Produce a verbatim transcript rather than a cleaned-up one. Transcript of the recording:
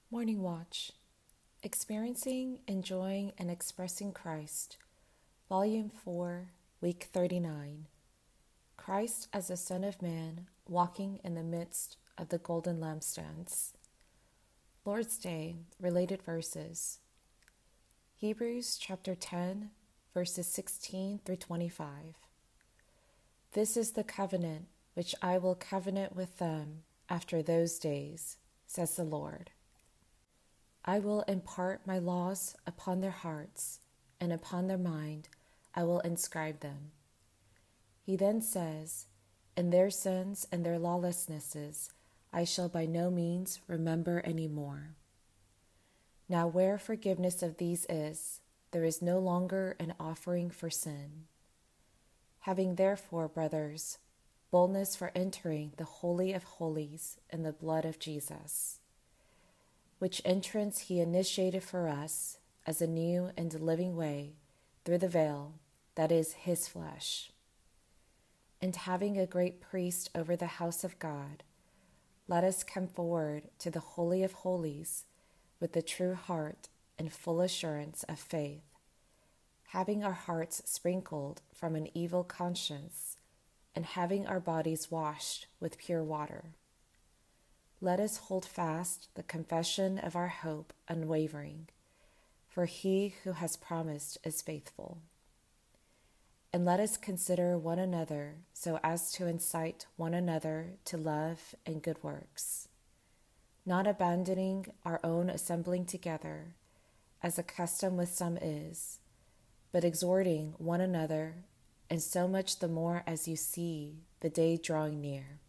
Morning Watch. Experiencing, Enjoying, and Expressing Christ. Volume four, Week thirty-nine. Christ as the Son of Man, walking in the midst of the golden lampstands. Lord's Day, related verses. Hebrews chapter ten, verses sixteen through twenty-five. This is the covenant which I will covenant with them after those days, says the Lord. I will impart my laws upon their hearts, and upon their mind I will inscribe them. He then says, In their sins and their lawlessnesses I shall by no means remember any more. Now where forgiveness of these is, there is no longer an offering for sin. Having therefore, brothers, boldness for entering the Holy of Holies in the blood of Jesus, which entrance he initiated for us as a new and living way through the veil, that is, his flesh. And having a great priest over the house of God, let us come forward to the Holy of Holies with the true heart and full assurance of faith, having our hearts sprinkled from an evil conscience, and having our bodies washed with pure water. Let us hold fast the confession of our hope unwavering, for he who has promised is faithful. And let us consider one another so as to incite one another to love and good works, not abandoning our own assembling together, as a custom with some is, but exhorting one another, and so much the more as you see the day drawing near.